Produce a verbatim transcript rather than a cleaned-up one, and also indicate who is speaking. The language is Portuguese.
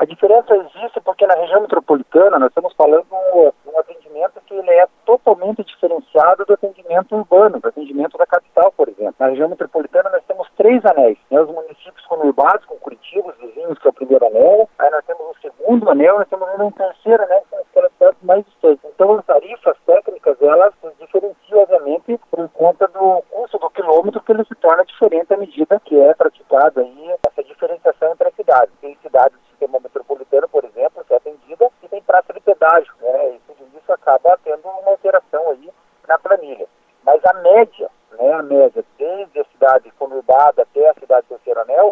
Speaker 1: A diferença existe porque na região metropolitana nós estamos falando de um atendimento que ele é totalmente diferenciado do atendimento urbano, do atendimento da capital, por exemplo. Na região metropolitana nós temos três anéis, né? Os municípios conurbados, com Curitiba, os vizinhos, que é o primeiro anel, aí nós temos o segundo anel, nós temos um terceiro anel, que são aquelas cidades mais distantes. Então as tarifas técnicas, elas se diferenciam, obviamente, por conta do custo do quilômetro, que ele se torna diferente à medida que é praticada aí essa diferenciação entre as cidades. Tem cidades do sistema metropolitano, por exemplo, que é atendida e tem praça de pedágio, né? E tudo isso acaba tendo uma alteração aí na planilha. Mas a média, né, a média, desde a cidade conurbada até a cidade do terceiro anel,